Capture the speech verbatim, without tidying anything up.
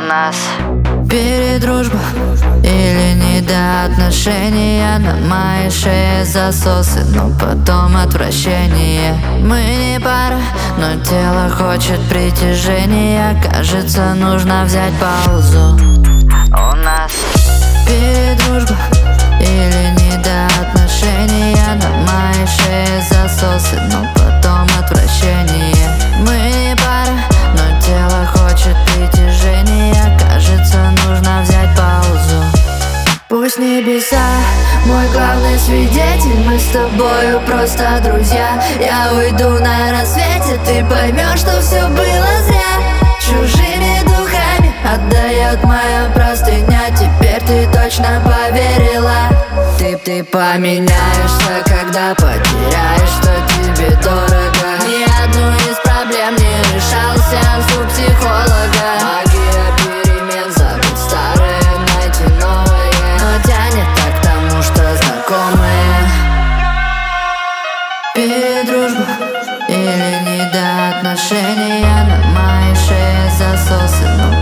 нас передружба или не до отношения. На моей шее засосы, но потом отвращение. Мы не пара, но тело хочет притяжения. Кажется, нужно взять паузу. у нас Передружба или не до отношения. На моей шее засосы, но потом отвращение. Мы не пара, но тело хочет притяжения. Кажется, нужно взять паузу. Пусть небеса мой главный свидетель, мы с тобою просто друзья. Я уйду на рассвете, ты поймешь, что все было зря. Чужими духами отдает моя простыня. Теперь ты точно поверила. Ты, ты поменяешься, когда потеряешь, что тебе дорого. Ни одну из проблем не решал сеанс у психолога. Магия перемен, забыть старое, найти новое. Но тянет так к тому, что знакомые. Передружба или не до отношения. На моей шее засосы, но